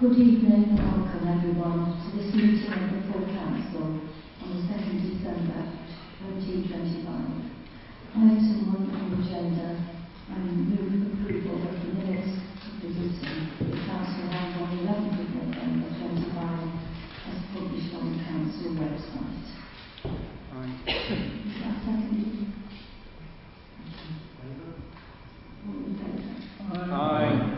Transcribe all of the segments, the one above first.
Good evening and welcome everyone to this meeting of the full council on the 2nd December 2025. Item 1 on the agenda, I move approval of the minutes of the meeting the council held on the 11th of November 25 as published on the council website. Is that seconded? All in favour? Aye.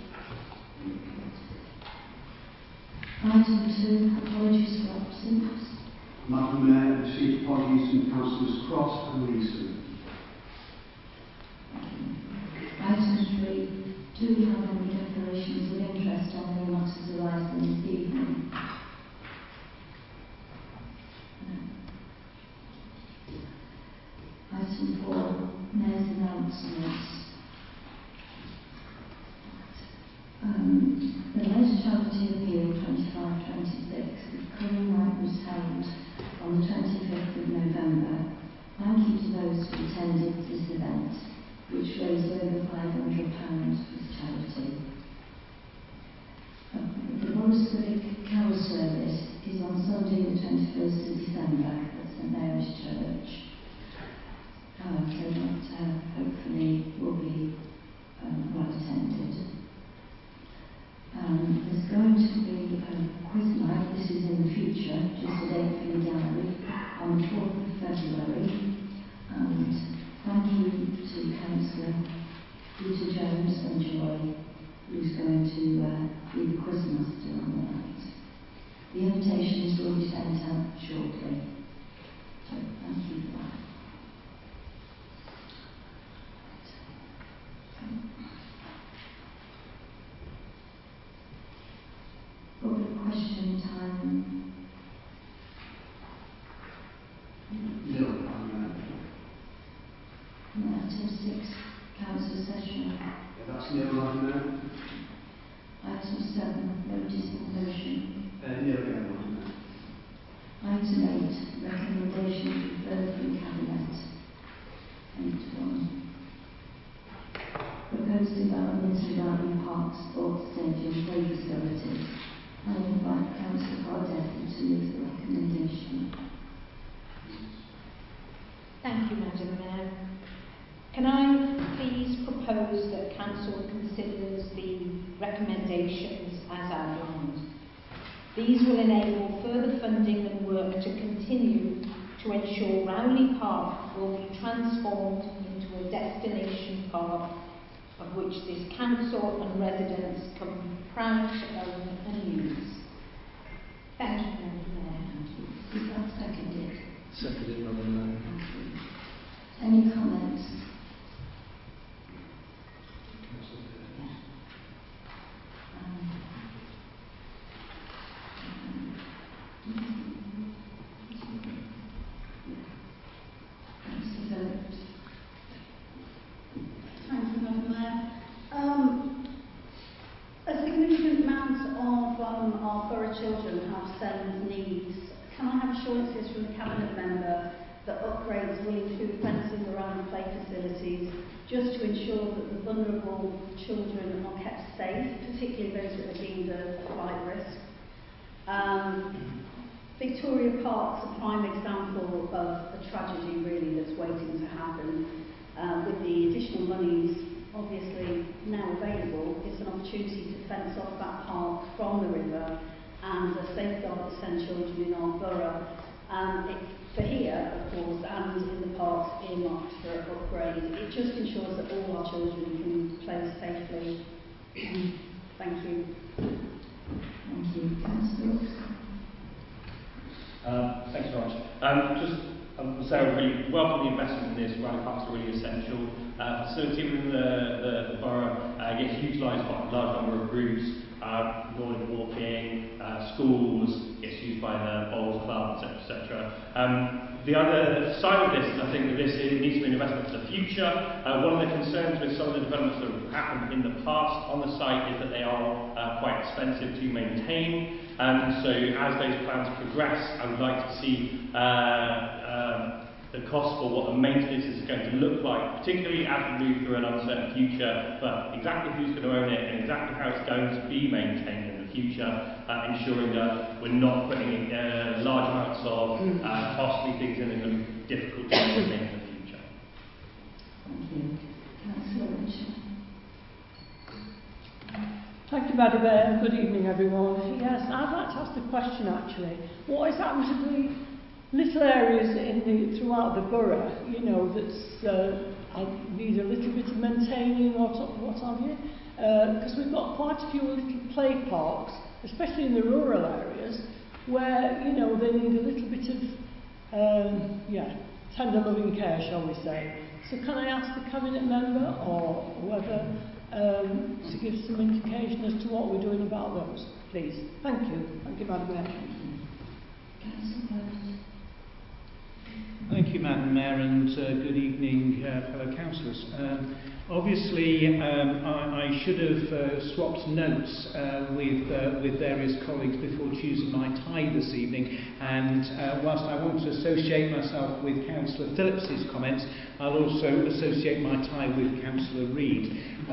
Item 2, apologies for absence. Madam Mayor, received apologies from Councillors Cross and Leeson. Item 3, do we have any declarations of interest on any matters arising this evening? No. Item 4, Mayor's announcements. The Leisure Charity Appeal 25-26 of Curry Night was held on the 25th of November. Thank you to those who attended this event, which raised over £500 for this charity. The Borough Civic Carol Service is on Sunday the 21st of December at St Mary's Church. So that hopefully will be well attended. There's going to be a quiz night, this is in the future, just a date for your diary, on the 4th of February. And thank you to Councillor Peter Jones and Joy, who's going to be the quiz master on the night. The invitations will be sent out shortly. So thank you for that. Public question time. Nil, Madam Mayor. Item 6, council session. Yeah, that's nil, Madam Mayor. Item 7, notice of motion. Nil again, Madam Mayor. Item 8, recommendation referred from Cabinet. 8.1. Proposed development of Valley Park Sports Stadium play facilities. I invite Councillor Cardesi to move the recommendation. Thank you, Madam Mayor. Can I please propose that Council considers the recommendations as outlined? These will enable further funding and work to continue to ensure Rowley Park will be transformed into a destination park of which this council and residents can be proud to own and use. Thank you, Madam Mayor. Thank you. Is that seconded? Seconded, Madam Mayor. Thank you. Any comments? Thank you, Madam Mayor. A significant amount of our borough children have SEND needs. Can I have assurances from the Cabinet member that upgrades will include fencing around the play facilities, just to ensure that the vulnerable children are kept safe, particularly those that are deemed a flight risk? Victoria Park's a prime example of a tragedy really that's waiting to happen. With the additional monies obviously now available, it's an opportunity to fence off that park from the river and safeguard the SEND children in our borough. For here, of course, and in the parks earmarked for upgrade, it just ensures that all our children can play safely. Thank you. Thank you. Councillor Brooks. Thanks very much. So I really welcome the investment in this. Rowley Park's a really essential facility within the borough. Gets utilised by a large number of groups, morning walking, schools, gets used by the bowls club, etc. The other side of this is I think that this needs to be an investment for the future. One of the concerns with some of the developments that have happened in the past on the site is that they are quite expensive to maintain. So as those plans progress, I would like to see the cost for what the maintenance is going to look like, particularly as we move through an uncertain future, but exactly who's going to own it and exactly how it's going to be maintained in the future, ensuring that we're not putting large amounts of costly things in them, difficult to maintain in the future. Thank you. Councillor Richard. Thank you, Madam Mayor. Good evening, everyone. Yes, I'd like to ask the question actually. What is happening to the little areas throughout the borough, you know, I need a little bit of maintaining or what have you? Because we've got quite a few little play parks, especially in the rural areas, where, you know, they need a little bit of, tender loving care, shall we say. So can I ask the Cabinet member or whether to give some indication as to what we're doing about those, please? Thank you. Thank you, Madam Mayor. Councillor Bowden. Thank you, Madam Mayor, and good evening, fellow councillors. Obviously, I should have swapped notes with various colleagues before choosing my tie this evening, and whilst I want to associate myself with Councillor Phillips's comments, I'll also associate my tie with Councillor Reid.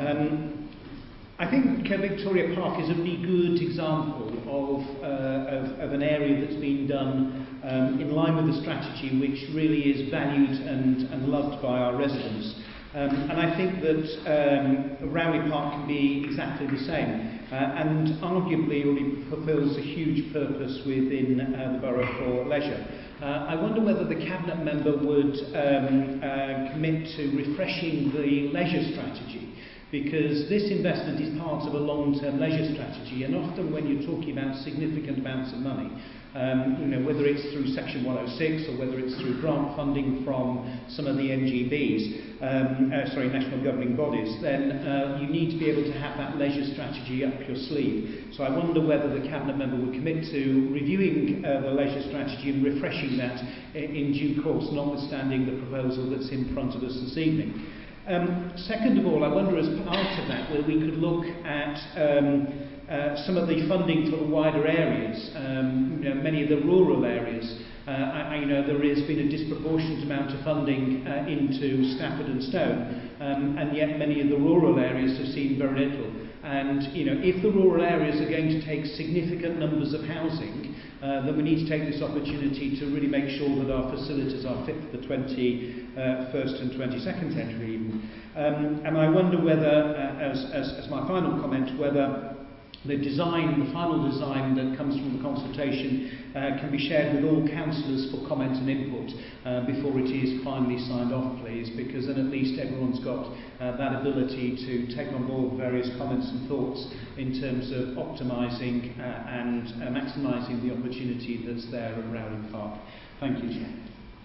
I think Victoria Park is a really good example of an area that's been done in line with the strategy, which really is valued and loved by our residents. And I think that Rowley Park can be exactly the same, and arguably really fulfils a huge purpose within the borough for leisure. I wonder whether the Cabinet member would commit to refreshing the leisure strategy, because this investment is part of a long-term leisure strategy, and often when you're talking about significant amounts of money, you know, whether it's through Section 106 or whether it's through grant funding from some of the NGBs, national governing bodies, then you need to be able to have that leisure strategy up your sleeve. So I wonder whether the Cabinet member would commit to reviewing the leisure strategy and refreshing that in due course, notwithstanding the proposal that's in front of us this evening. Second of all, I wonder as part of that whether we could look at some of the funding for the wider areas, many of the rural areas. I know there has been a disproportionate amount of funding into Stafford and Stone, and yet many of the rural areas have seen very little. And if the rural areas are going to take significant numbers of housing, then we need to take this opportunity to really make sure that our facilities are fit for the 21st and 22nd century even. And I wonder whether, as my final comment, whether the final design that comes from the consultation can be shared with all councillors for comment and input before it is finally signed off, please, because then at least everyone's got that ability to take on board various comments and thoughts in terms of optimising and maximising the opportunity that's there at Rowley Park. Thank you, Chair.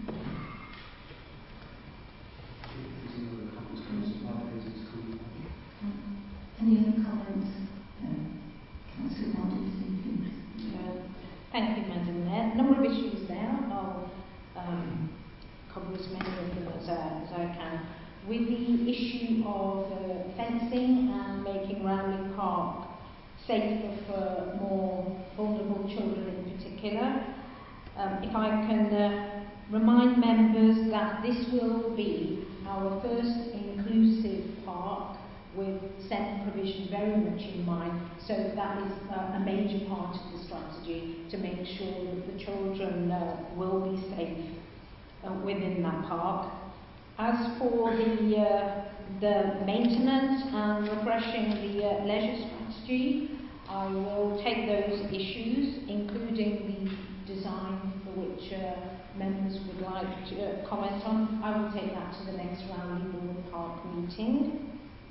Any other comments? Councillor Bowden, thank you, Madam Mayor. A number of issues there. I'll cover as many of them as I can. With the issue of fencing and making Rowley Park safer for more vulnerable children in particular, if I can remind members that this will be our first inclusive park with SEND provision very much in mind, so that is a major part of the strategy to make sure that the children will be safe within that park. As for the maintenance and refreshing the leisure strategy, I will take those issues, including the design for which members would like to comment on. I will take that to the next Rowley Board Park meeting.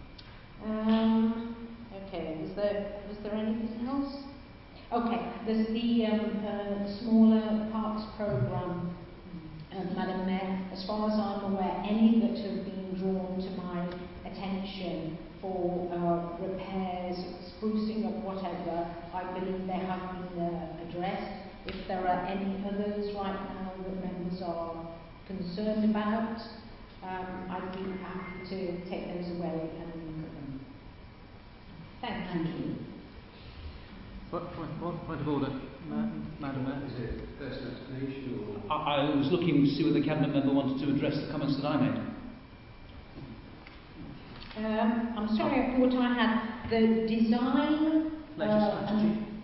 Okay, was there anything else? Okay, there's the smaller parks programme, Madam Mayor. As far as I'm aware, any that have been drawn to my attention for repairs, sprucing up, whatever, I believe they have been addressed. If there are any others right now that members are concerned about, I'd be happy to take those away and look at them. Thank you. Point of order, Madam Mayor. Is it first explanation or? I was looking to see whether the Cabinet member wanted to address the comments that I made. I'm sorry, I thought I had the design leisure strategy.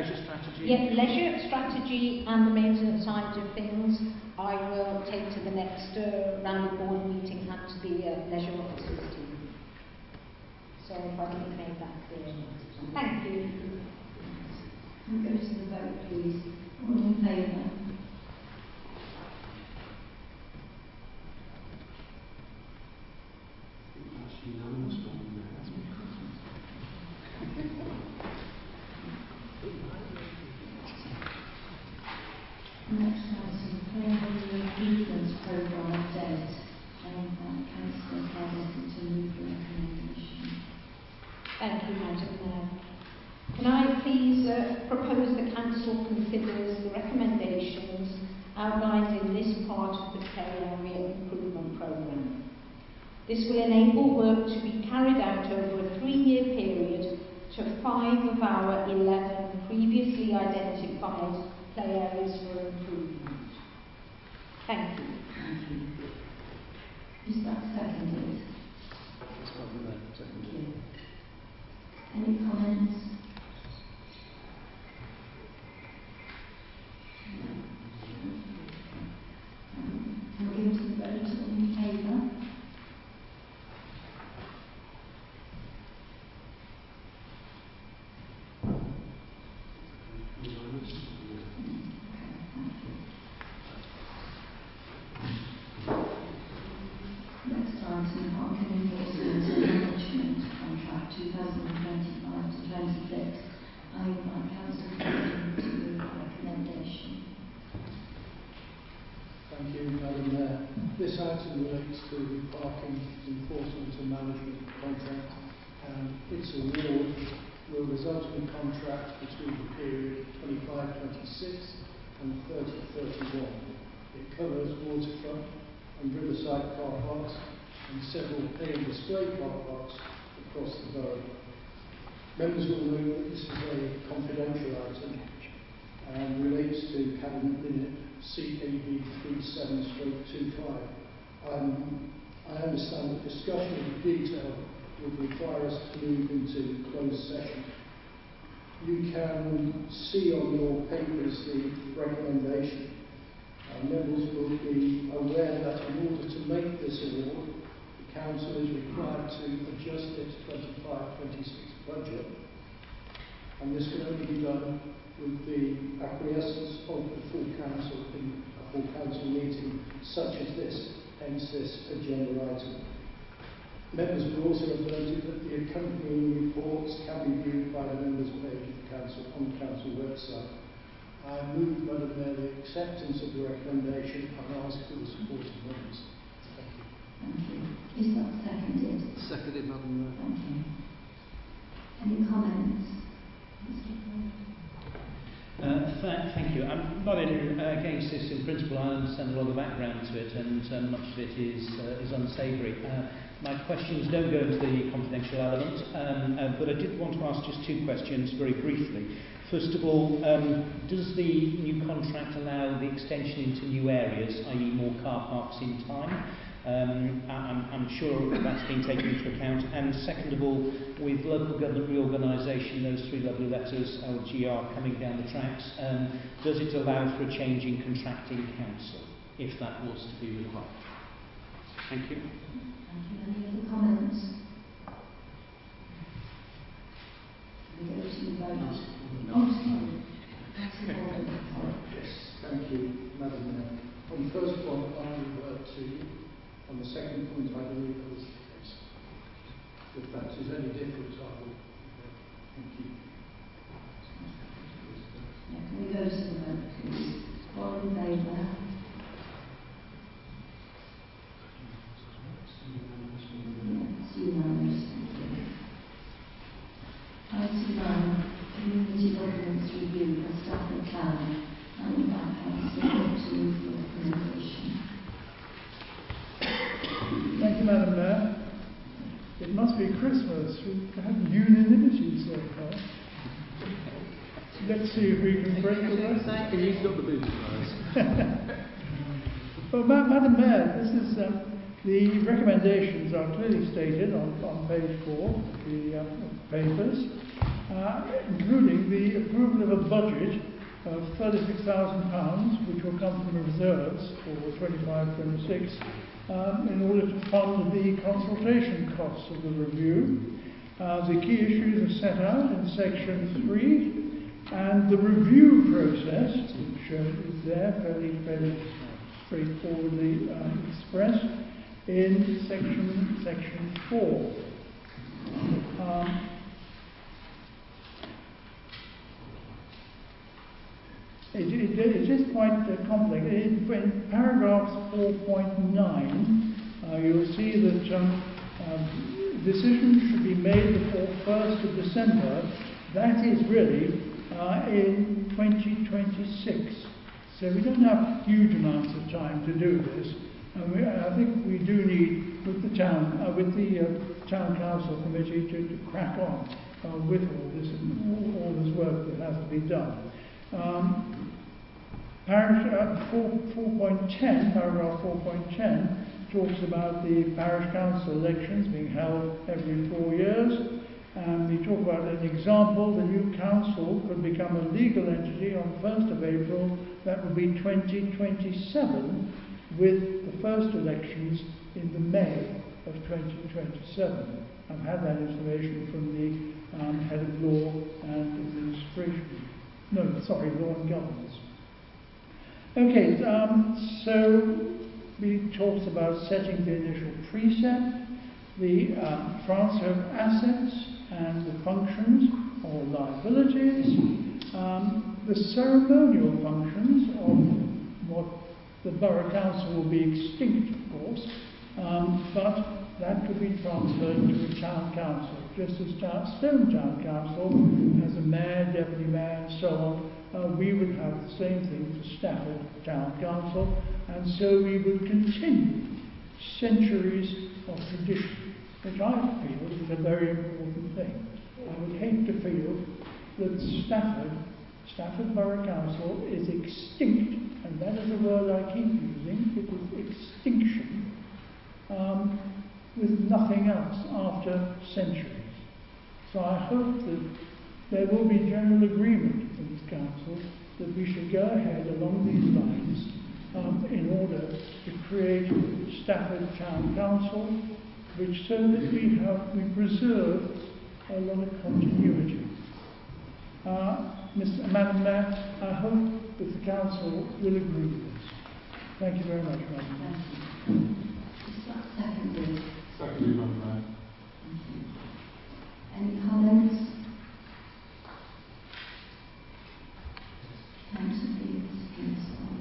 leisure strategy? Yeah, leisure strategy and the maintenance side of things I will take to the next round of board meeting and to the leisure officers team. So if I can make that clear. Thank you. Can we go to the vote, please? All in favour? That's unanimous, Madam Mayor. Next item, Player Improvements Programme update. I invite Councillor Carlton to move the recommendation. Thank you, Madam Mayor. Can I please propose the Council considers the recommendations outlined in this part of the Play Area Improvement Programme. This will enable work to be carried out over a 3-year period to 5 of our 11 previously identified play areas for improvement. Thank you. Thank you. Is that seconded? Thank you. Any comments? Can we go to the vote? All in favour? Next item, Parking Enforcement and Management Contract 2025 to 26. I invite Councillor Clinton to move the recommendation. Thank you, Madam Mayor. This item relates to the Parking Enforcement and Management Contract, and its award will result in a contract between the period 25-26 and 30-31. It covers waterfront and riverside car parks and several pay and display car parks across the borough. Members will know that this is a confidential item and relates to Cabinet Minute CAB 37/25. I understand that discussion of detail would require us to move into closed session. You can see on your papers the recommendation. Members will be aware that in order to make this award, the Council is required to adjust its 25-26 budget, and this can only be done with the acquiescence of the full Council in a full Council meeting such as this, hence this agenda item. Members will also have noted that the accompanying reports can be viewed by the members page of the Council on the Council website. I move, Madam Mayor, the acceptance of the recommendation and ask for the support of members. Thank you. Thank you. Is that seconded? Seconded, Madam Mayor. Thank you. Any comments? Thank you. I'm not against this in principle. I understand a lot of the background to it, and much of it is unsavoury. My questions don't go into the confidential element, but I did want to ask just 2 questions very briefly. First of all, does the new contract allow the extension into new areas, i.e. more car parks in time? I'm sure that's been taken into account. And second of all, with local government reorganisation, those 3 lovely letters, LGR, coming down the tracks, does it allow for a change in contracting council, if that was to be required? Thank you. Thank you. Any other comments? Can we go to the vote? Oh, sorry. Councillor Gordon. Yes, thank you, Madam Mayor. On the first point, I revert to you. On the second point, I believe that was the case. If that is any different, I will. Thank you. Yeah, can we go to the vote, please? All in favour? It's unanimous. Thank you. Item 9, Community Governance Review of Stafford Town. I invite Councillor to move the recommendation. Thank you, Madam Mayor. It must be Christmas. We have unanimity so far. Let's see if we can break the record. You've got the boots, guys. Well, Madam Mayor, this is the recommendations are clearly stated on page 4 of the papers, including the approval of a budget of £36,000, which will come from the reserves for 25-26, in order to fund the consultation costs of the review. The key issues are set out in section 3, and the review process, which is there fairly straightforwardly expressed, in section 4. It is quite complex. In paragraphs 4.9, you'll see that decisions should be made before 1st of December. That is really in 2026. So we don't have huge amounts of time to do this. And I think we do need, with the town council committee, to crack on with all this and all this work that has to be done. Paragraph 4.10 talks about the parish council elections being held every 4 years, and we talk about an example: the new council could become a legal entity on 1st of April. That would be 2027, with the first elections in the May of 2027. I've had that information from the head of law and administration. No, sorry, law and governance. Okay, so we talked about setting the initial precept, the transfer of assets and the functions or liabilities, the ceremonial functions of what the Borough Council will be extinct, of course, but that could be transferred to the Town Council, just as Stone Town Council has a mayor, deputy mayor, and so on. We would have the same thing for Stafford Town Council, and so we would continue centuries of tradition, which I feel is a very important thing. I would hate to feel that Stafford Borough Council is extinct, and that is a word I keep using. It is extinction, with nothing else after centuries. So I hope that there will be general agreement in this council that we should go ahead along these lines in order to create Stafford Town Council, which so that we preserve a lot of continuity. Madam Mayor, I hope that the council will agree with this. Thank you very much, Madam Mayor. Secondly, Madam Mayor. Thank you. Any comments? Councillor Fields.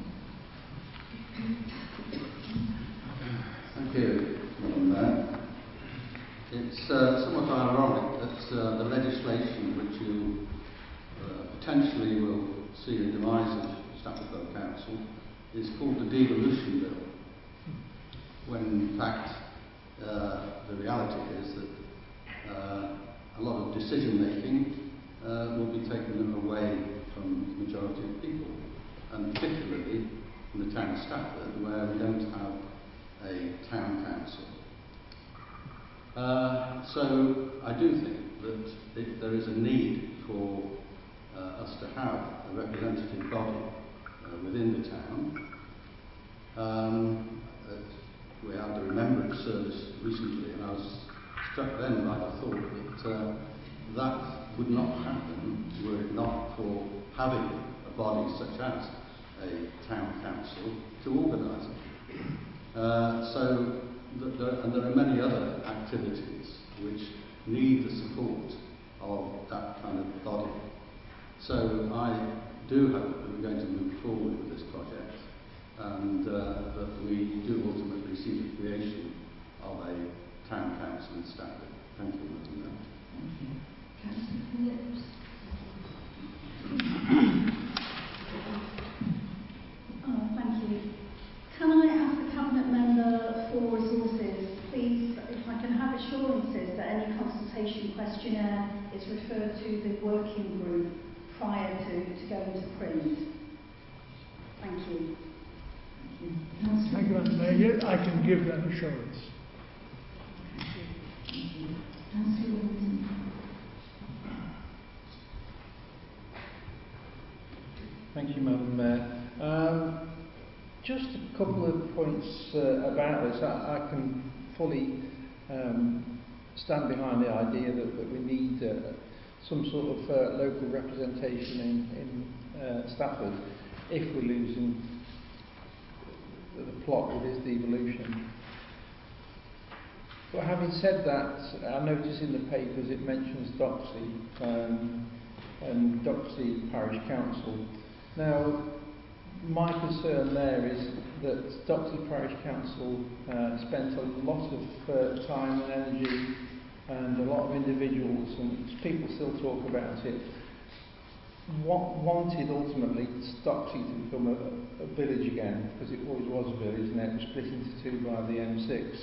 Thank you, Madam Mayor. It's somewhat ironic that the legislation which you potentially will see the demise of Stafford Borough Council is called the Devolution Bill, when in fact the reality is that a lot of decision making will be taken away from the majority of people, and particularly in the town of Stafford, where we don't have a town council. So I do think that if there is a need for us to have a representative body within the town, we had the remembrance service recently, and I was struck then by the thought that that would not happen were it not for having a body such as a town council to organise it. And there are many other activities which need the support of that kind of body. So I do hope that we're going to move forward with this project, and that we do ultimately see the creation of a town council in Stafford. Thank you, Madam Mayor. Thank you. Councillor Phillips. Thank you. Can I ask the Cabinet Member for Resources, please, if I can have assurances that any consultation questionnaire is referred to the working group prior to going to print? Thank you. Thank you, Madam Mayor. I can give that assurance. Councillor Wilson. Thank you, Madam Mayor. Just a couple of points about this. I can fully stand behind the idea that we need some sort of local representation in Stafford if we're losing the plot that is devolution. But having said that, I notice in the papers it mentions Doxey and Doxey Parish Council. Now, my concern there is that Doxey Parish Council spent a lot of time and energy, and a lot of individuals, and people still talk about it, wanted ultimately Doxey to become a village again, because it always was a village, and it was split into two by the M6.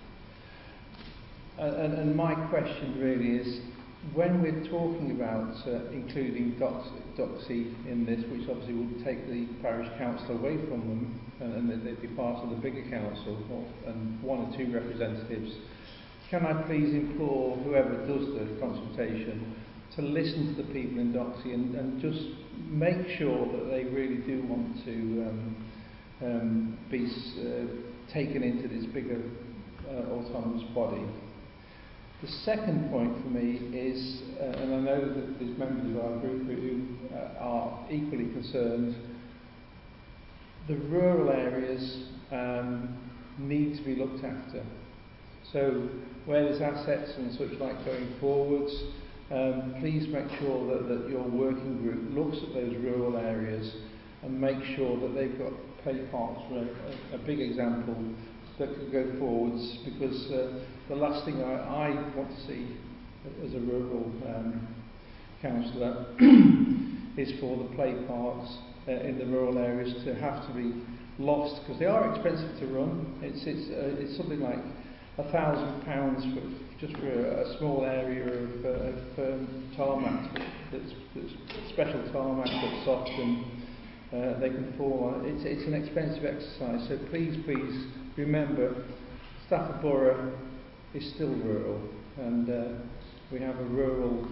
And my question really is, when we're talking about including Doxey in this, which obviously would take the parish council away from them, and they'd be part of the bigger council, and one or two representatives, can I please implore whoever does the consultation to listen to the people in Doxey and just make sure that they really do want to be taken into this bigger autonomous body. The second point for me is, and I know that there's members of our group who are equally concerned, the rural areas need to be looked after. So where there's assets and such like going forwards, please make sure that your working group looks at those rural areas and make sure that they've got play parks for a big example that could go forwards, because the last thing I want to see as a rural councillor is for the play parks in the rural areas to have to be lost, because they are expensive to run. It's something like £1,000 just for a small area of tarmac, that's special tarmac that's soft and they can fall on it. It's an expensive exercise, so please remember, Stafford Borough is still rural, and we have a rural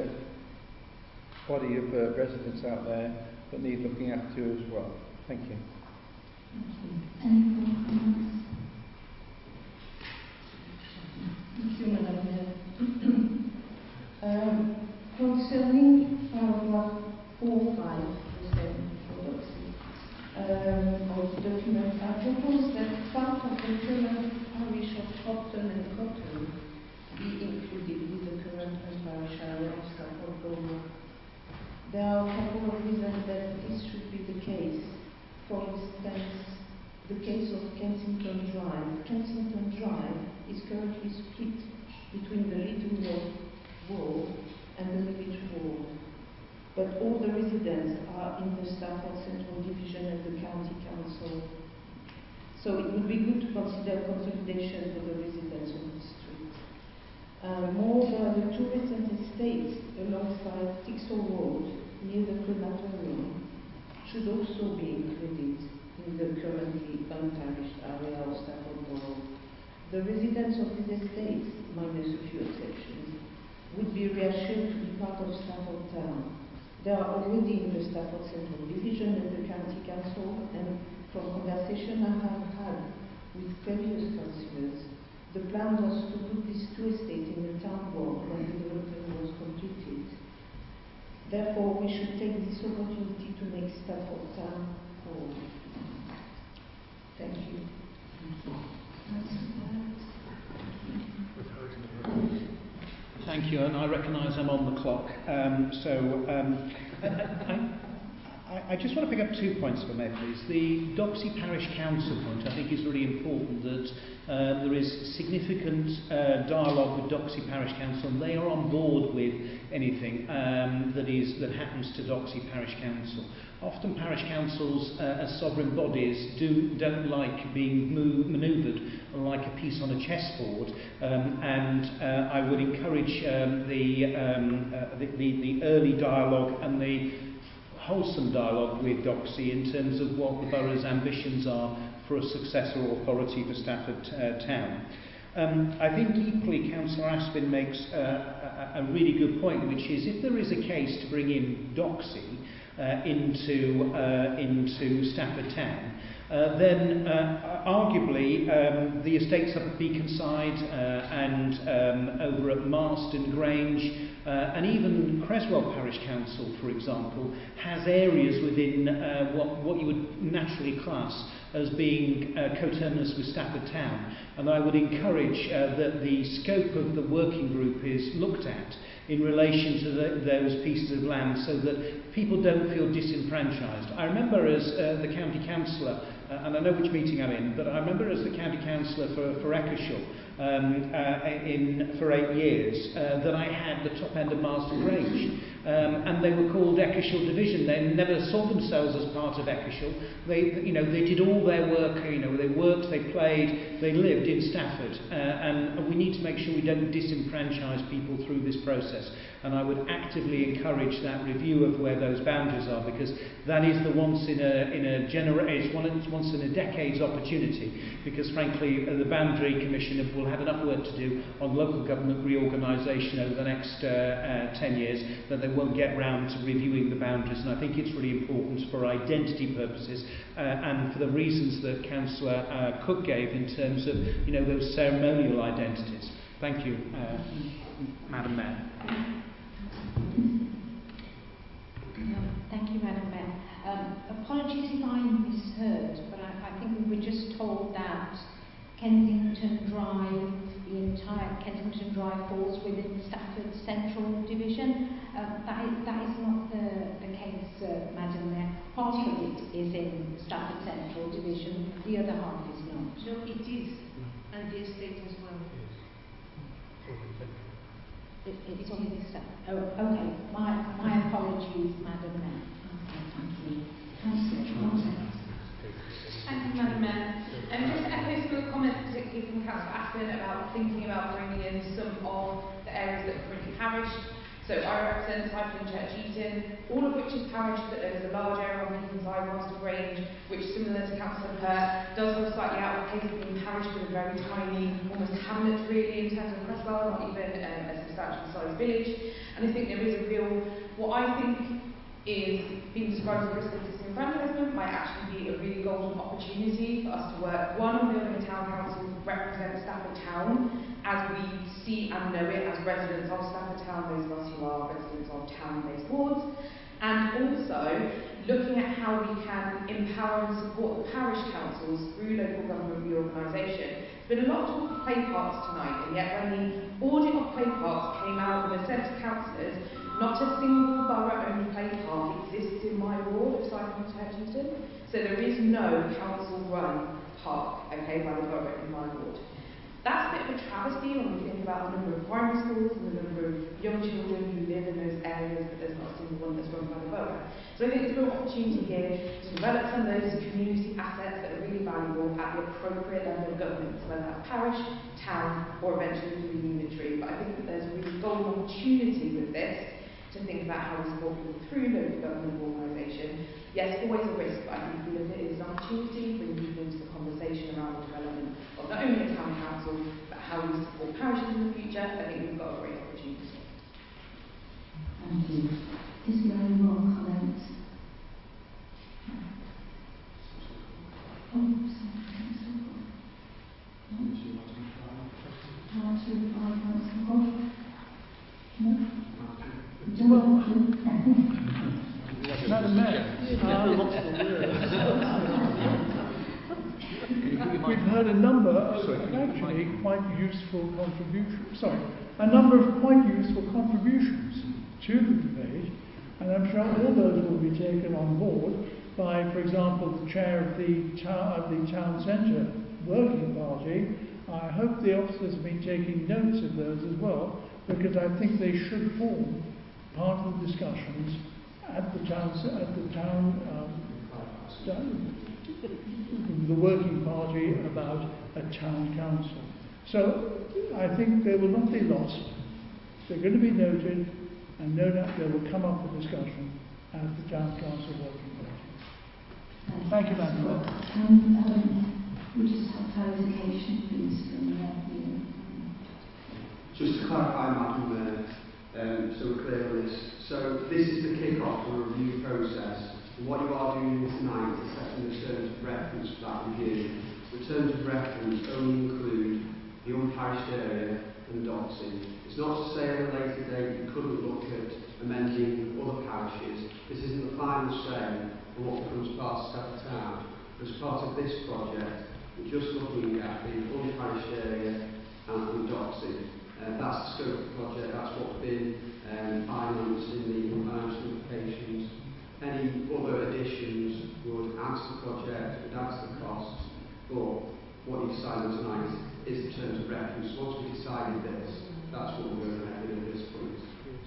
body of residents out there that need looking after as well. Thank you. Any more comments? Thank you, Madam Mayor. Concerning paragraph 4.5, of the document, I propose that part of the current parish of Hopton and Cotton be included with the current parish area of Stafford Borough. There are a couple of reasons that this should be the case. For instance, the case of Kensington Drive. Kensington Drive is currently split between the Little Ward and the Village Ward, but all the residents are in the Stafford Central Division and the County Council. So it would be good to consider consolidation for the residents of the street. Moreover, the two recent estates alongside Tixall Road near the crematorium should also be included in the currently unparished area of Stafford Borough. The residents of these estates, minus a few exceptions, would be reassured to be part of Stafford Town. They are already in the Stafford Central Division and the County Council, and from conversation I have had with previous councillors, the plan was to put these two estates in the town board when the development was completed. Therefore, we should take this opportunity to make Stafford Town whole. Thank you. Thank you, and I recognise I'm on the clock. I just want to pick up 2 points for me, please. The Doxey Parish Council point, I think, is really important, that there is significant dialogue with Doxey Parish Council, and they are on board with anything that happens to Doxey Parish Council. Often parish councils, as sovereign bodies, don't like being manoeuvred like a piece on a chessboard, and I would encourage the early dialogue and the wholesome dialogue with Doxey in terms of what the borough's ambitions are for a successor authority for Stafford Town. I think equally Councillor Aspin makes a really good point, which is if there is a case to bring in Doxey, into Stafford Town, then arguably the estates up at Beaconside and over at Marston Grange and even Creswell Parish Council, for example, has areas within what you would naturally class as being coterminous with Stafford Town. And I would encourage that the scope of the working group is looked at in relation to those pieces of land so that people don't feel disenfranchised. I remember as the county councillor, and I know which meeting I'm in, but I remember as the county councillor for Eccleshall for 8 years that I had the top end of Marston Grange. And they were called Eccleshall Division. They never saw themselves as part of Eccleshall. They did all their work. They worked, they played, they lived in Stafford. And we need to make sure we don't disenfranchise people through this process. And I would actively encourage that review of where those boundaries are, because that is the once in a decade's opportunity. Because frankly, the Boundary Commission will have enough work to do on local government reorganisation over the next 10 years that they won't get round to reviewing the boundaries. And I think it's really important for identity purposes and for the reasons that Councillor Cook gave in terms of those ceremonial identities. Thank you, Madam Mayor. Thank you, Madam Mayor. Apologies if I misheard, but I think we were just told that Kensington Drive, the entire Kensington Drive falls within Stafford Central Division. That is not the case, Madam Mayor. Part of it is in Stafford Central Division, the other half is not. No, it is, and the estate as well. It's on this side. Oh, okay. My apologies, Madam Mayor. Okay, thank you. Councillor Trotter. Thank you, Madam Mayor. Just to echo some of the comments, particularly from Councillor Aston, about thinking about bringing in some of the areas that are currently parish. So I represent Cycling Church Eaton, all of which is parish, but there's a large area on Beaconside, Marston Grange, which, similar to Councillor Pert, does feel slightly out of place of being parish, but a very tiny, almost hamlet really in terms of Creswell, not even a substantially sized village. And I think there is a real, what I think is being described as a risk of disenfranchisement might actually be a really golden opportunity for us to work, one, on building a town council that represents Stafford Town as we see and know it as residents of Stafford Town, those of us who are residents of town-based wards, and also looking at how we can empower and support the parish councils through local government reorganisation. There's been a lot of talk of play parks tonight, and yet when the audit of play parks came out and was sent to councillors, not a single borough-owned play park exists in my ward of Cycling Church Eaton. So there is no council-run park, okay, by the borough in my ward. That's a bit of a travesty when we think about the number of primary schools and the number of young children who live in those areas, but there's not a single one that's run by the borough. So I think there's a real opportunity here to develop some of those community assets that are really valuable at the appropriate level of government, whether that's parish, town, or eventually through unitary. But I think that there's a really golden opportunity with this to think about how we support people through local government organisation. Yes, always a risk, but I think if we look at it as an opportunity, bring people into the conversation around the development of not only a town council, but how we support parishes in the future. I think we've got a great opportunity. Thank you. Is there any more comments? Oh, sorry, Councillor Cook. No? Councillor Cook? No? Madam Mayor, we've heard a number of actually quite useful contributions. A number of quite useful contributions to the debate, and I'm sure all those will be taken on board by, for example, the chair of the town centre working party. I hope the officers have been taking notes of those as well, because I think they should form part of the discussions at the the working party about a town council. So I think they will not be lost. They're going to be noted, and no doubt they will come up for discussion at the town council working party. Thank you, Madam Mayor. We just have clarification, please, from you. Just to clarify, Madam Mayor, so we're clear on this, So this is the kick-off for a review process. And what you are doing tonight is setting the terms of reference for that review. The terms of reference only include the unparished area and Doxy. It's not to say at a later date you couldn't look at amending other parishes. This isn't the final say on what becomes part of Stafford Town. As part of this project, we're just looking at the unparished area and Doxy. That's the scope of the project, that's what's been financed in the financial implications. Any other additions would add to the project, would add to the costs, but what you decide on tonight is the terms of reference. Once we've decided this, that's what we're going ahead with at this point.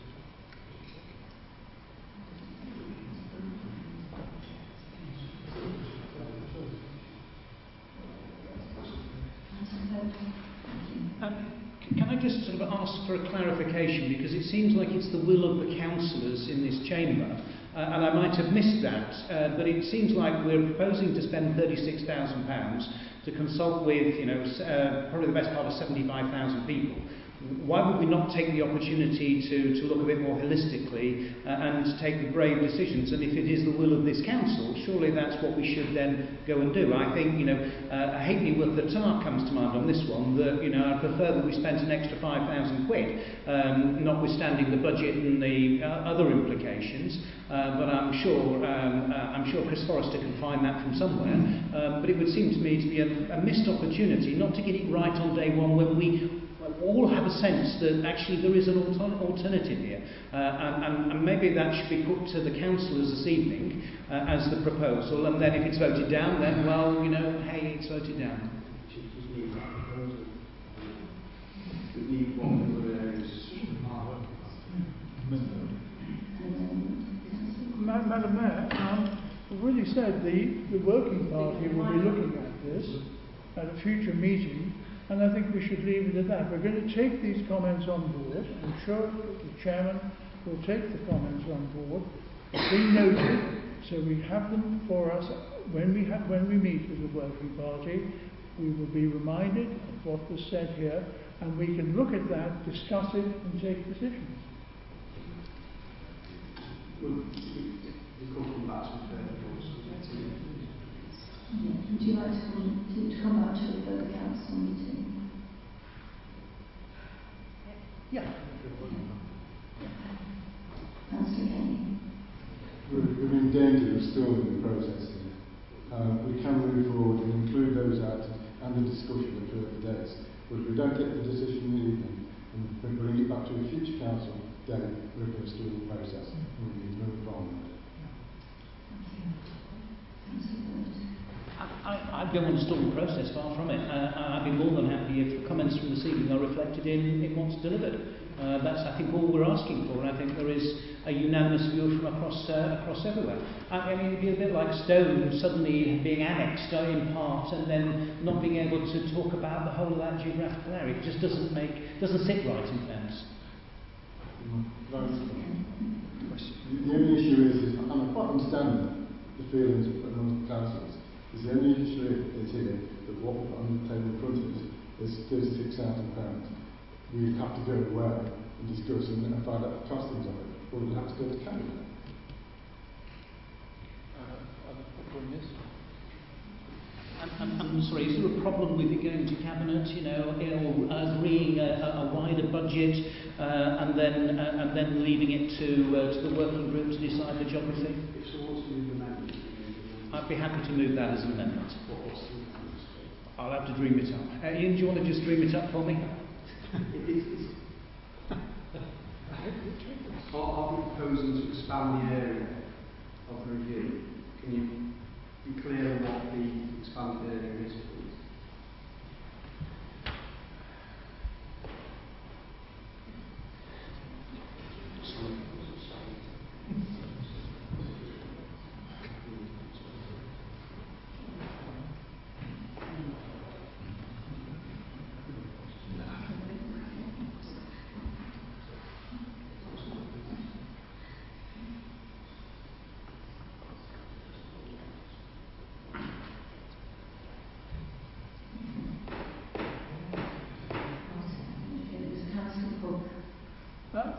Can I just sort of ask for a clarification, because it seems like it's the will of the councillors in this chamber, and I might have missed that, but it seems like we're proposing to spend £36,000 to consult with, probably the best part of 75,000 people. Why would we not take the opportunity to look a bit more holistically and take the brave decisions? And if it is the will of this council, surely that's what we should then go and do. I think, a halfpenny worth of tar comes to mind on this one, that, I prefer that we spent an extra £5,000, notwithstanding the budget and the other implications. But I'm sure Chris Forrester can find that from somewhere. But it would seem to me to be a missed opportunity not to get it right on day one, when we all have a sense that actually there is an alternative here, and maybe that should be put to the councillors this evening as the proposal, and then if it's voted down, then hey, it's voted down. Madam Mayor, I've already said the working party will be looking at this at a future meeting. And I think we should leave it at that. We're going to take these comments on board. I'm sure the chairman will take the comments on board. Be noted, so we have them for us when we meet with the working party. We will be reminded of what was said here, and we can look at that, discuss it, and take decisions. We'll come back to Would you like to come back to a further council meeting? Yeah. Councillor Kenny. We're in danger of stalling the process here. We can move forward and include those items and the discussion at further dates. But if we don't get the decision in the evening and we bring it back to a future council, then we're going to stall the process and we need to move on. Thank you. Councillor Bird. I don't want to stall the process, far from it. I'd be more than happy if the comments from this evening are reflected in what's delivered. That's, I think, all we're asking for, and I think there is a unanimous view from across everywhere. I mean, it'd be a bit like Stone suddenly being annexed in part and then not being able to talk about the whole of that geographical area. It just doesn't sit right in fairness. The only issue is I understand the feelings amongst the councillors. The only issue is here that what we've got on the table in front of us is £36,000. We have to go away and discuss and find out the costings of it, or we have to go to Canada. I'm sorry, is there a problem with it going to Cabinet, agreeing a wider budget and then leaving it to the working group to decide the geography? If someone wants to move an amendment, I'd be happy to move that as an amendment. I'll have to dream it up. Ian, do you want to just dream it up for me? Are we proposing to expand the area of the review? Can you be clear on what the expanded area is, please?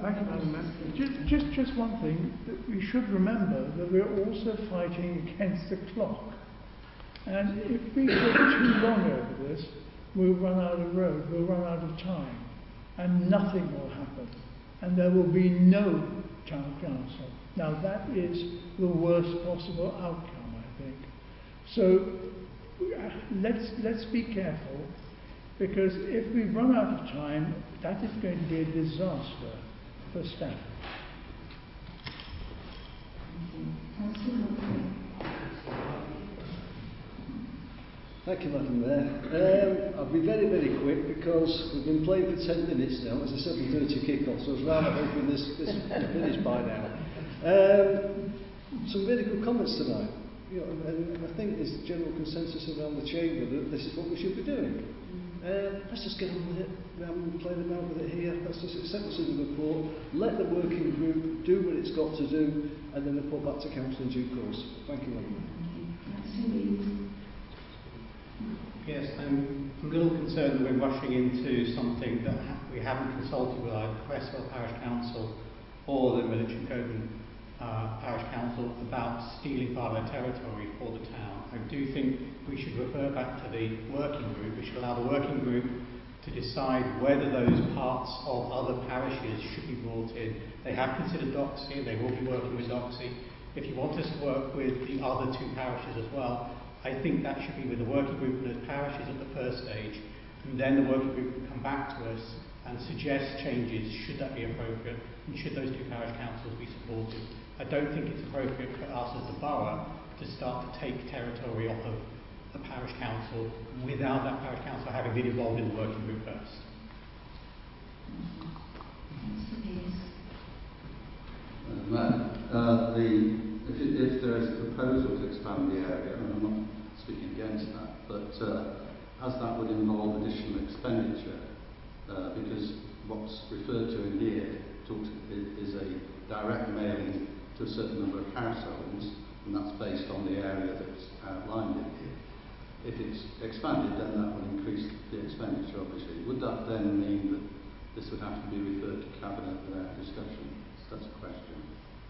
Thank you, Madam Mayor. Just one thing, that we should remember that we're also fighting against the clock. And if we take too long over this, we'll run out of road, we'll run out of time, and nothing will happen. And there will be no town council. Now that is the worst possible outcome, I think. So let's be careful, because if we run out of time, that is going to be a disaster for staff. Thank you, Madam Mayor. I'll be very, very quick because we've been playing for 10 minutes now. It's a 7:30 kick-off, so I was rather hoping this would finish by now. Some really good comments tonight. You know, and I think there's general consensus around the chamber that this is what we should be doing. Let's just get on with it, rather than playing about with it here. Let's just accept what's in the report, let the working group do what it's got to do, and then report back to council in due course. Thank you, Madam Mayor. Yes, I'm a little concerned that we're rushing into something that we haven't consulted with either Cresswell Parish Council or the Military Coburn Parish Council about stealing part of their territory for the town. I do think we should refer back to the working group. We should allow the working group to decide whether those parts of other parishes should be brought in. They have considered Doxy, they will be working with Doxy. If you want us to work with the other two parishes as well, I think that should be with the working group and those parishes at the first stage, and then the working group can come back to us and suggest changes should that be appropriate, and should those two parish councils be supported. I don't think it's appropriate for us as the borough to start to take territory off of the parish council without that parish council having been involved in the working group first. If there is a proposal to expand the area, and I'm not speaking against that, but as that would involve additional expenditure, because what's referred to in here is a direct mailing to a certain number of households, and that's based on the area that's outlined in here. If it's expanded, then that would increase the expenditure, obviously. Would that then mean that this would have to be referred to Cabinet without discussion? That's a question.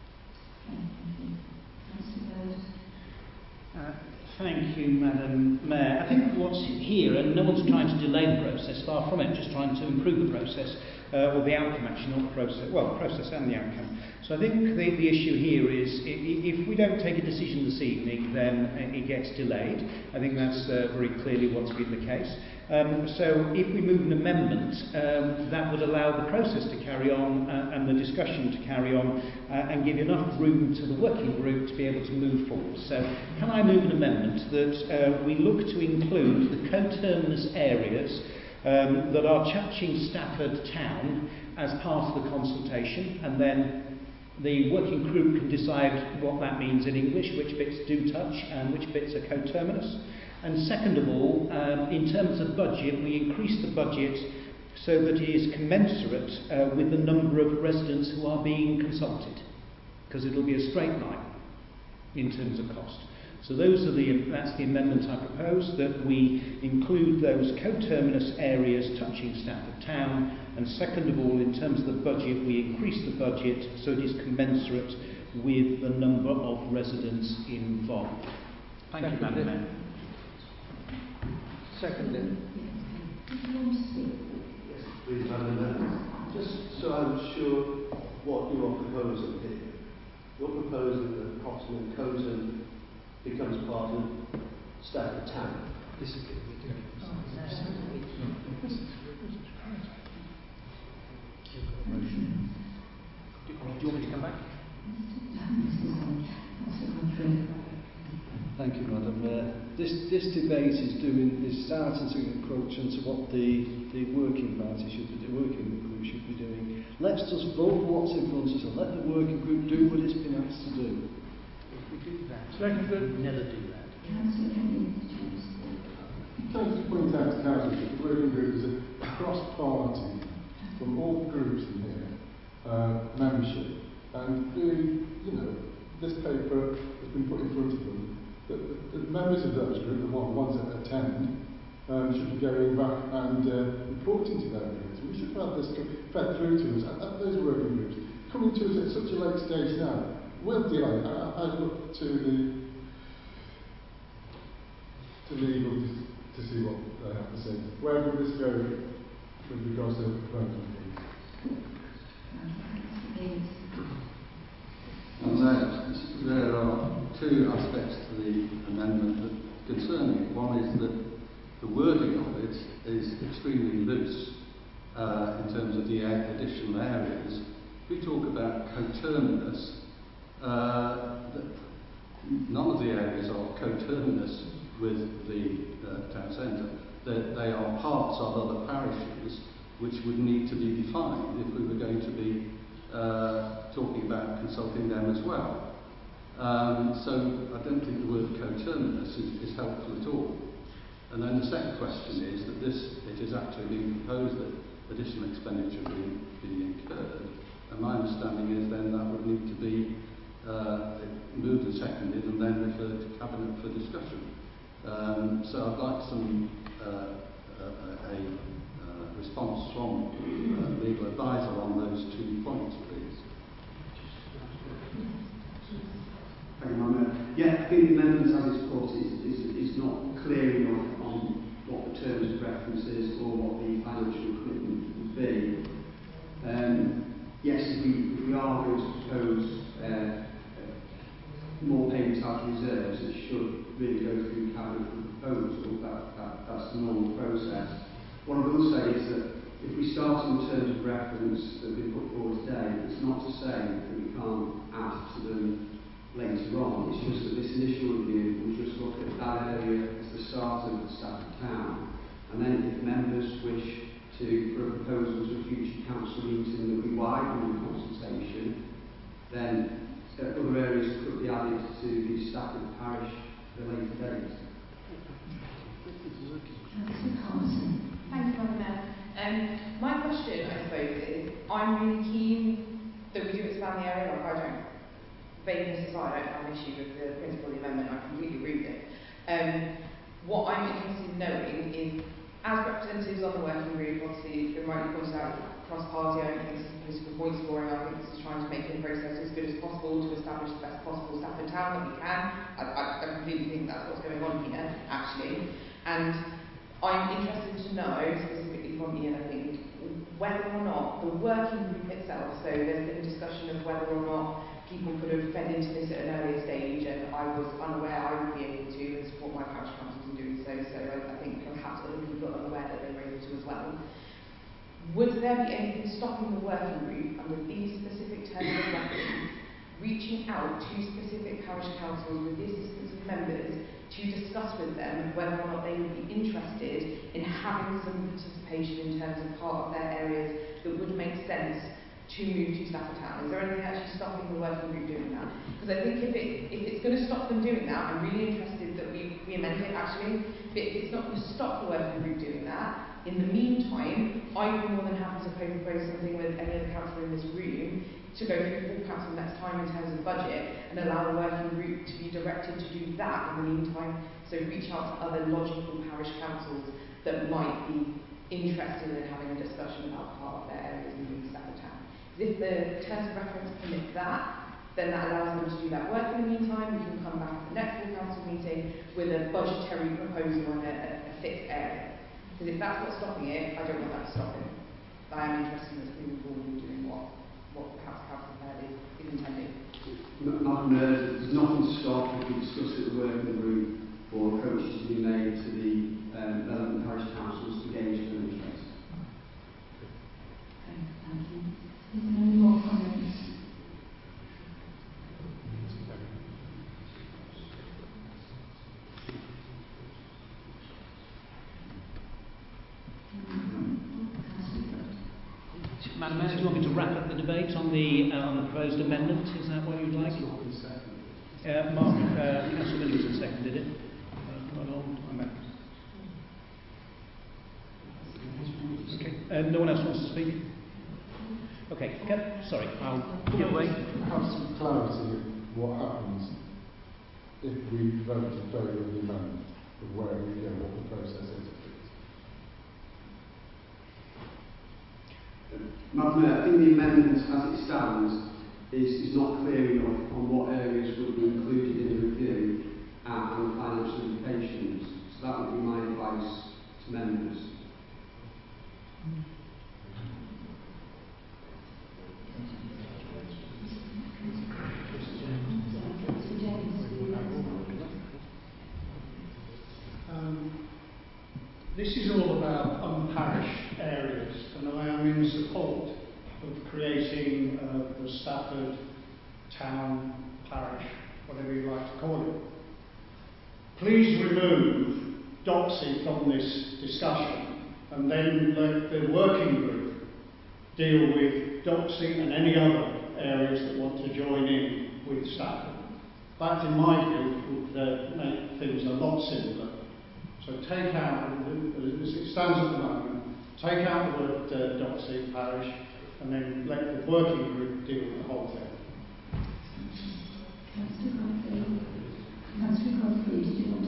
Thank you, Madam Mayor. I think what's here, and no one's trying to delay the process, far from it, just trying to improve the process, or the outcome actually, not the process, well, the process and the outcome. So I think the issue here is, if we don't take a decision this evening, then it gets delayed. I think that's very clearly what's been the case. So if we move an amendment, that would allow the process to carry on and the discussion to carry on and give enough room to the working group to be able to move forward. So can I move an amendment that we look to include the coterminous areas that are Chutching Stafford Town as part of the consultation, and then the working group can decide what that means in English, which bits do touch and which bits are coterminous. And second of all, in terms of budget, we increase the budget so that it is commensurate with the number of residents who are being consulted, because it will be a straight line in terms of cost. So that's the amendment I propose, that we include those coterminous areas touching Stafford Town, and second of all, in terms of the budget, we increase the budget so it is commensurate with the number of residents involved. Thank you, Madam Mayor. Seconded. Yes, please, Madam Mayor. Just so I'm sure what you are proposing here. You're proposing that Proxton Coton becomes part of Stafford Town. This is good. Do you want me to come back? Thank you, Madam Mayor. This debate is starting to encroach into what the working party should be doing, working group should be doing. Let's just vote for what's in front of us and let the working group do what it's been asked to do. If we do that, Seconded. we never do that. Can I just point out to council that the working group is a cross-party from all groups in here, membership, and this paper has been put in front of them. The members of those groups, the ones that attend, should be going back and reporting to their groups. We should have this fed through to us at those working groups. Coming to us at such a late stage now, we'll deal with it. I look to legal to see what they have to say. Where would this go with regards to the proposal, please? There are two aspects to the amendment that concern me. One is that the wording of it is extremely loose in terms of the additional areas. If we talk about coterminous, none of the areas are coterminous with the town centre. They are parts of other parishes which would need to be defined if we were going to be talking about consulting them as well. So I don't think the word coterminous is helpful at all. And then the second question is that it is actually being proposed that additional expenditure be incurred. And my understanding is then that would need to be moved and seconded and then referred to Cabinet for discussion. So I'd like some a response from legal advisor on those 2 points, please. Thank you, Madam Mayor. Yeah, I think the amendment as it's put is not clear enough on what the terms of reference is or what the financial commitment would be. Yes, if we are going to propose more payments out of reserves, it should really go through Cabinet for proposal. That's the normal process. What I will say is that if we start on the terms of reference that we put forward today, it's not to say that we can't add to them later on. It's just that this initial review will just look at that area as the start of the Stafford town. And then if members wish to put a proposal to a future council meeting that we widen the consultation, then other areas could be added to the Stafford parish at a later date. Thanks, Madam Mayor. My question, I suppose, is I'm really keen that we do expand the area. Like, I don't, vagueness aside, I don't have an issue with the principle of the amendment. I completely agree with it. What I'm interested in knowing is, as representatives on the working group, obviously, it's been rightly pointed out, cross-party, I don't think this is political point scoring. I think this is trying to make the process as good as possible to establish the best possible Stafford town that we can. I completely think that's what's going on here, actually. And I'm interested to know, specifically from Ian, I think, whether or not the working group itself, so there's been a discussion of whether or not people could have fed into this at an earlier stage, and I was unaware I would be able to and support my parish councils in doing so, so I think perhaps other people are unaware that they were able to as well. Would there be anything stopping the working group under these specific terms of reference reaching out to specific parish councils with the assistance of members to discuss with them whether or not they would be interested in having some participation in terms of part of their areas that would make sense to move to Stafford town? Is there anything actually stopping the working group doing that? Because I think if it's going to stop them doing that, I'm really interested that we amend it actually. But if it's not going to stop the working group doing that, in the meantime, I'd be more than happy to propose something with any other councillor in this room to go through full council next time in terms of budget and allow the working group to be directed to do that in the meantime. So reach out to other logical parish councils that might be interested in having a discussion about part of their areas moving to Stafford town. If the terms of reference permit that, then that allows them to do that work in the meantime. We can come back at the next full council meeting with a budgetary proposal on a fixed area. Because if that's what's stopping it, I don't want that to stop it. I am interested in us moving forward and doing what perhaps council is intending. Madam Mayor, there's nothing to stop if we discuss at the working group for approaches to be made to the relevant parish councils to gauge their interest. Thank you. Is there any more comments? Madam Mayor, do you want me to wrap up the debate on the proposed amendment? Is that what you'd like? Mark, Councillor Millington seconded it. Okay. No one else wants to speak? Okay. Sorry, I'll give way. Have some clarity of what happens if we vote in favour of the amendment, of where we go, what the process is. Madam Mayor, I think the amendment as it stands is not clear enough on what areas will be included in the review and the financial implications. So that would be my advice to members. This is all about unparished areas, and I am in support of creating the Stafford Town Parish, whatever you like to call it. Please remove Doxy from this discussion, and then let the working group deal with Doxy and any other areas that want to join in with Stafford. That, in my view, would make things a lot simpler. So take out, as it stands at the moment, take out the word Doxy Parish, and then let the working group deal with the whole thing. Councillor Godfrey, did you want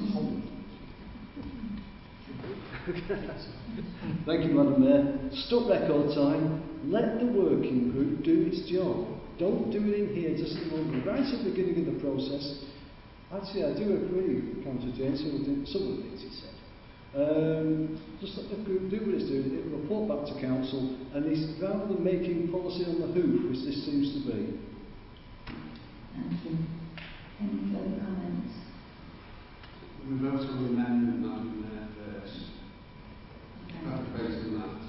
to speak? Thank you, Madam Mayor. Stop record time. Let the working group do its job. Don't do it in here just right at the beginning of the process. Actually, I do agree with Councillor James with some of the things he said. Just let the group do what it's doing. It will report back to council, and it's rather than making policy on the hoof, which this seems to be. Thank you. Any further comments? We vote on the amendment, Madam Mayor, first. Vote on that.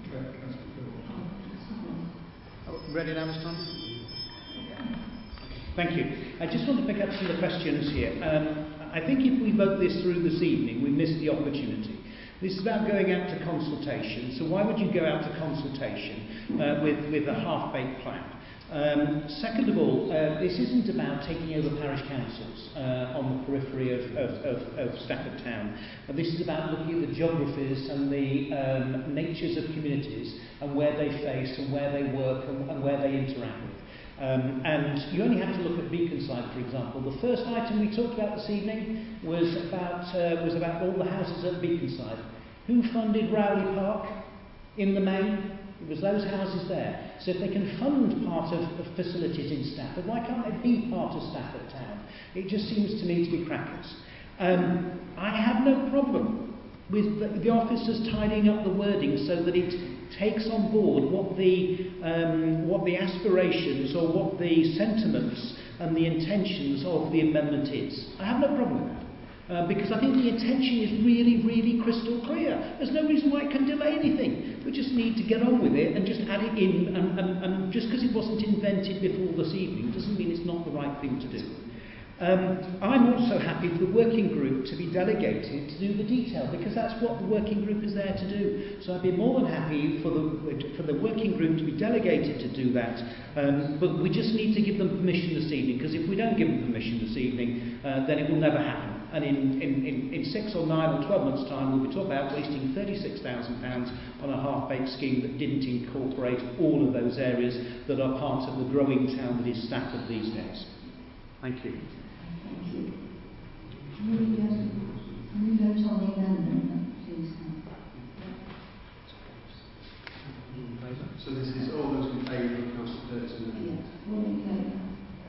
Ready now, Mr. Thompson? Thank you. I just want to pick up some of the questions here. I think if we vote this through this evening, we miss the opportunity. This is about going out to consultation. So why would you go out to consultation with a half-baked plan? Second of all, this isn't about taking over parish councils on the periphery of Stafford Town. This is about looking at the geographies and the natures of communities and where they face and where they work and where they interact with. And you only have to look at Beaconside, for example. The first item we talked about this evening was about all the houses at Beaconside. Who funded Rowley Park in the main? It was those houses there. So if they can fund part of facilities in Stafford, why can't they be part of Stafford Town? It just seems to me to be crackers. I have no problem with the officers tidying up the wording so that it takes on board what the aspirations or what the sentiments and the intentions of the amendment is. I have no problem with that. Because I think the intention is really, really crystal clear. There's no reason why it can delay anything. We just need to get on with it and just add it in. And just because it wasn't invented before this evening doesn't mean it's not the right thing to do. I'm also happy for the working group to be delegated to do the detail, because that's what the working group is there to do. So I'd be more than happy for the working group to be delegated to do that, but we just need to give them permission this evening, because if we don't give them permission this evening, then it will never happen. And in 6 or 9 or 12 months' time, we'll be talking about wasting £36,000 on a half-baked scheme that didn't incorporate all of those areas that are part of the growing town that is Stafford these days. Thank you. Thank you. Can we vote on the amendment, please? So this is all those in favour of Councillor Burton's amendment? Yes, all in favour.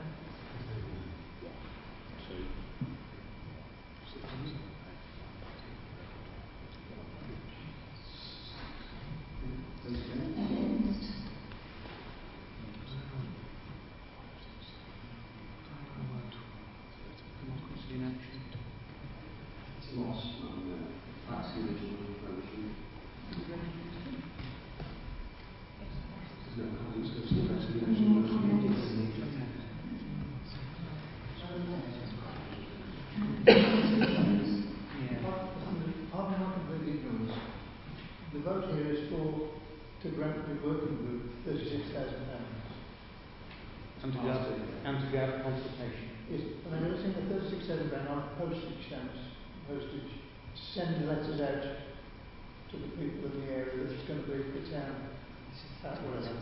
Against? It's lost on that's the original motion. There's no comments, because that's the original motion. I'm not completely ignorant. The vote here is to grant the working group £36,000. And to go out to consultation. Yes, and I'm noticing the £36,000 on postage stamps, to send letters out to the people in the area that it's going to be the town at whatever.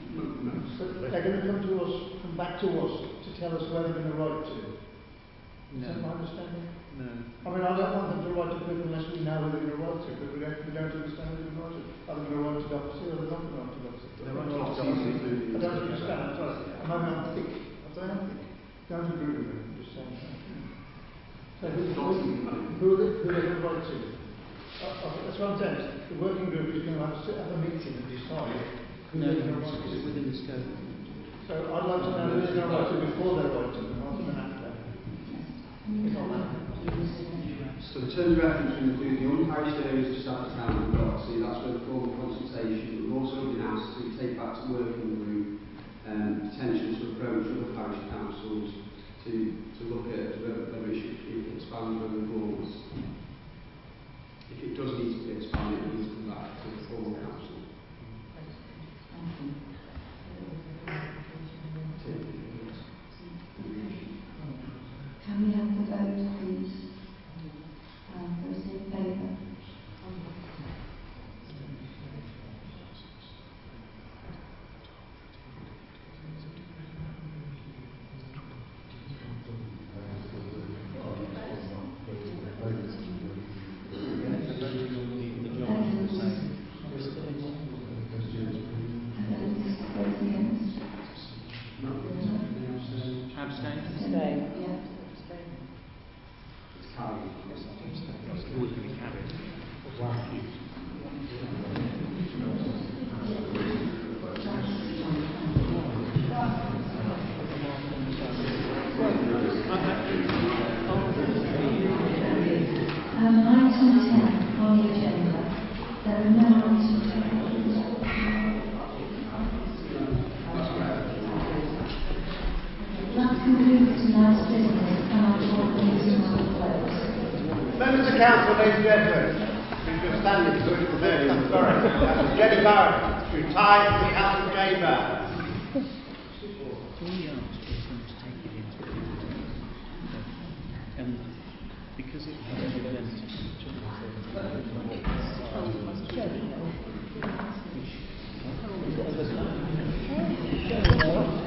But they're going to come back to us to tell us where they're going to write to. Is that my understanding? No. I mean, I don't want them to write to people unless we know who they're going to write to, but we don't understand who they're going to write to. Are they going to write to Dr. C or they're not going to write to Dr. C? They're writing to Dr. C. I don't understand, I'm sorry. Maybe I'm thick. I'm saying I'm thick. Don't agree with me, I'm just saying that. So who are they going to write to? That's what I'm saying. The working group is going to have a meeting and decide who they're going to write to. Within the scope. So I'd like to know who they're going to write to before they write to them, not even after. So the terms of reference will include the unparished areas of Stafford Town and Doxy. That's where the formal consultation. We've also been asked to take back to working group potential to approach other parish councils to look at whether it should expand further forwards. If it does need to be expanded, it needs to come back to the formal council. Can we have the vote, please? Those in favour? Members of the Council, ladies and gentlemen, please just stand in political building. Sorry, that's Jenny Barrett, to retire from the Council chamber. We asked for them to take it into and because it has an event